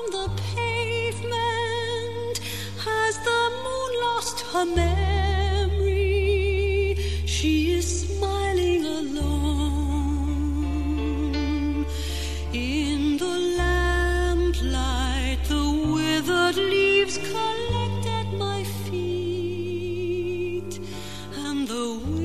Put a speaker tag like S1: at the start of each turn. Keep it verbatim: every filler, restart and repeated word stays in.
S1: on the pavement. Has the moon lost her memory? She is smiling alone. In the lamplight, the withered leaves collect at my feet, and the